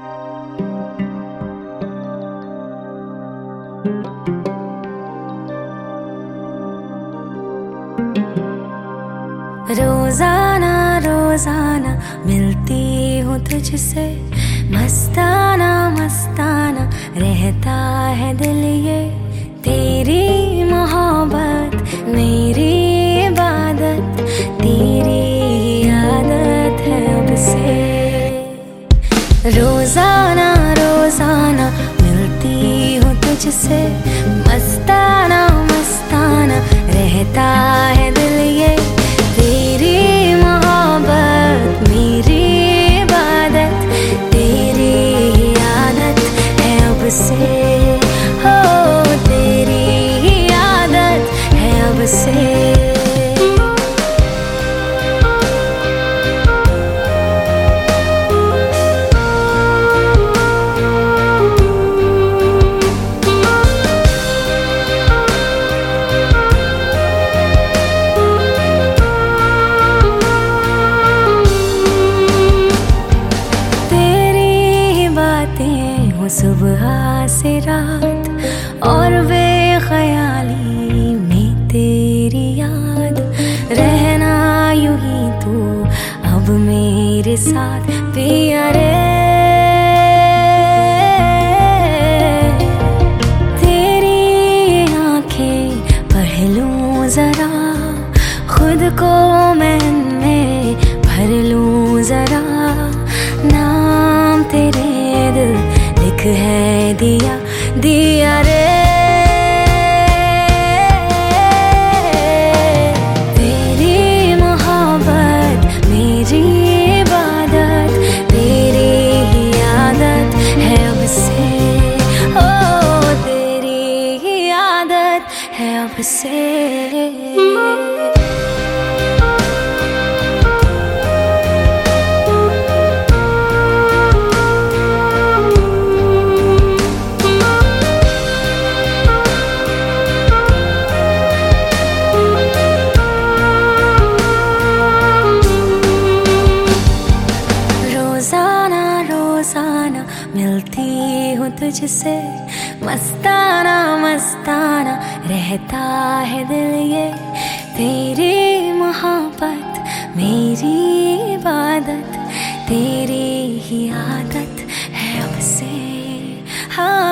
रोजाना रोजाना मिलती हूँ तुझसे, मस्ताना मस्ताना रहता है दिल ये। तेरी मोहब्बत मेरी इबादत, तेरी आदत है अब से। रोजाना रोजाना मिलती हूँ तुझसे, मस्ताना मस्ताना रहता है दिल ये। तेरी मोहब्बत मेरी इबादत, तेरी आदत है अब से। हो तेरी आदत है अब से। सुबह से रात और बेख्याली में तेरी याद, रहना यूं ही तू अब मेरे साथ पिया रे। तेरी आंखें पढ़ लूं जरा, खुद को मैं भर लूं जरा। नाम तेरे दिल लिख है दिया दिया रे। तेरी मोहब्बत मेरी इबादत, तेरी ही आदत है अब से। ओ तेरी ही आदत है अब से। रोजाना मिलती हूँ तुझसे, मस्ताना मस्ताना रहता है दिल ये। तेरी मोहब्बत मेरी इबादत, तेरी ही आदत है अब से। हाँ।